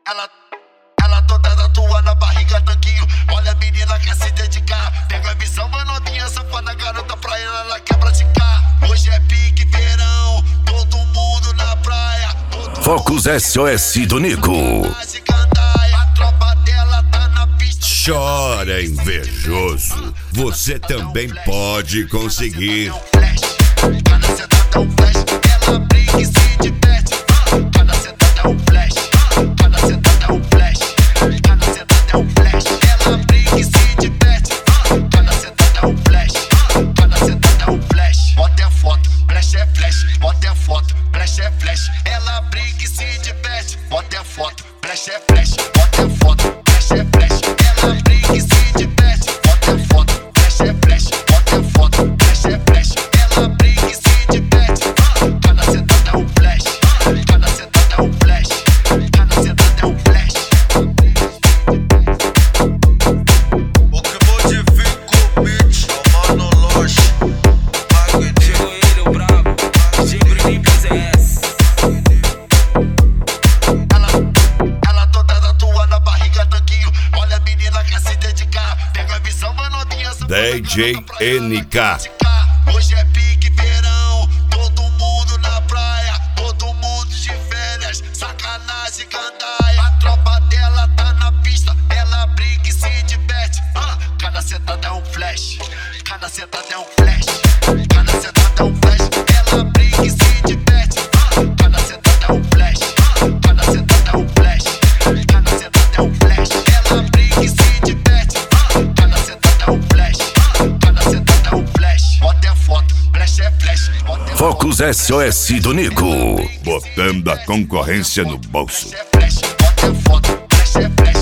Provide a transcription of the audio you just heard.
Ela toda tatua na barriga, tanquinho. Olha a menina quer se dedicar. Pega a visão, manotinha, safada, garota pra ela quer praticar. Hoje é pique verão, todo mundo na praia. Focus SOS do Nico. A tropa dela tá na pista. Chora, invejoso. Você também pode conseguir. Cada sentada é um flash. Ela brinca e se diverte. Cada sentada é um flash. Cada sentada é um flash. Cada sentada é um flash. Ela brinca e se diverte. Cada sentada é um flash. Cada sentada é um flash. Bota é foto, flash é flash. Bota é foto, flash é flash. Ela brinca e se diverte. Bota é foto, flash é flash. Bota é foto, flash é flash. Ela brinca e se diverte. Bota é foto, flash é flash. Bota é foto, flash é flash. Ela brinca e se diverte. Cada sentada é um flash. Cada sentada é um flash. Cada sentada é um flash. O que modifica o beat, mano, loja. Chegou ele, o brabo, Bruninho PZS. Ela toda tatua na barriga, tanquinho. Olha a menina quer se dedicar. Pega a visão, manotinha, DJ NK. Hoje é pique verão, todo mundo na praia, todo mundo de férias, sacanagem, gandaia. A tropa dela tá na pista, ela brinca e se diverte. Cada sentada é um flash, cada sentada é um flash, cada sentada é um flash. Ela brinca e se diverte. Cada sentada é um flash, cada sentada é um flash, cada sentada é um flash. Ela brinca e se diverte. Cada sentada é um flash, cada sentada é um flash. Bota é foto, flash é flash. Bota é Focus SOS do Nico. Botando a concorrência no bolso. flash é flash. Bota é foto, flash é flash.